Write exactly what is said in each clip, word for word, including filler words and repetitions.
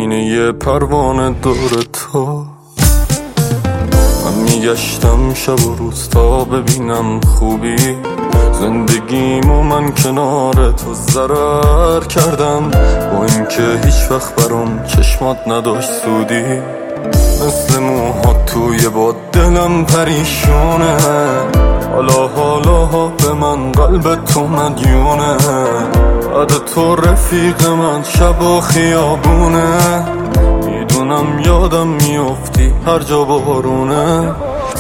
سینه پروانه دور تو. من میگشتم شب و روز تا ببینم خوبی زندگیمو، من کنار تو ضرر کردم با اینکه هیچ وقت برام چشمات نداشت سودی. مثل موها توی با دلم پریشونه، حالا حالا به من قلب تو مدیونه. بعد تو رفیق من شب و خیابونه، میدونم یادم میافتی هر جا بارونه.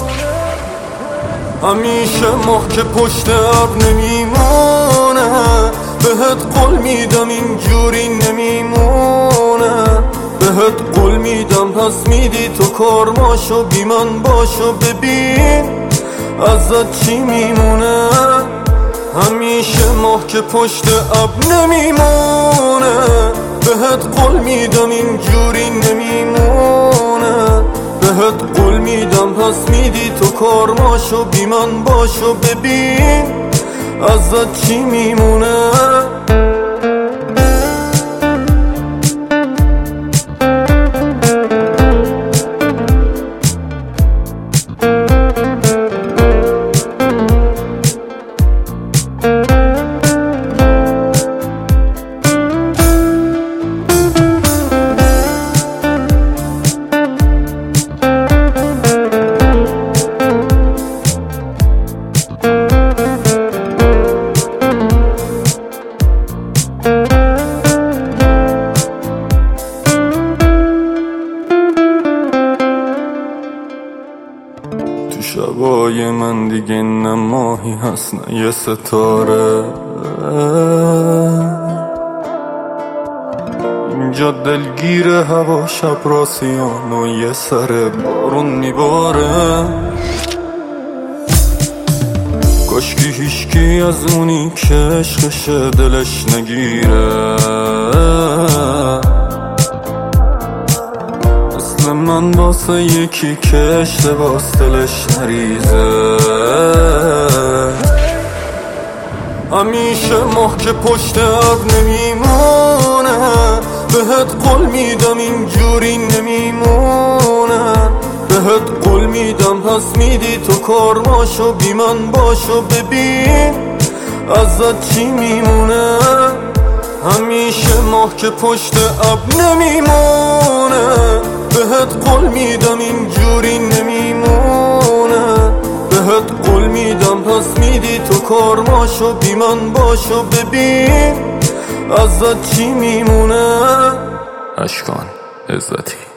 همیشه ماه که پشت ابر نمیمونه، بهت قول میدم اینجوری نمیمونه. بهت قول میدم پس میدی تو کارماشو، بی من باشو ببین ازت چی میمونه. همیشه ماه که پشت ابر نمیمونه، بهت قول میدم اینجوری نمیمونه. بهت قول میدم پس میدی تو کارماشو، بی من باشو ببین ازت چی میمونه. تو شبای من دیگه نه ماهی هست نه یه ستاره، اینجا دلگیره هوا شب راسیان و یه سر بارون میباره. کاشکی هیچکی از اونی که عشقشه دلش نگیره، مثل من واسه یکی که اشتباس دلش نریزه. همیشه ماه که پشت ابر نمیمونه، بهت قول میدم اینجوری نمیمونه. بهت قول میدم پس میدی تو کارماشو، بی من باشو ببین ازت چی میمونه. همیشه ماه که پشت ابر نمیمونه، بهت قول میدم اینجوری نمیمونه. بهت قول میدم پس میدی تو کارماشو، بی من باشو ببین ازت چی میمونه. اشکان عزتی.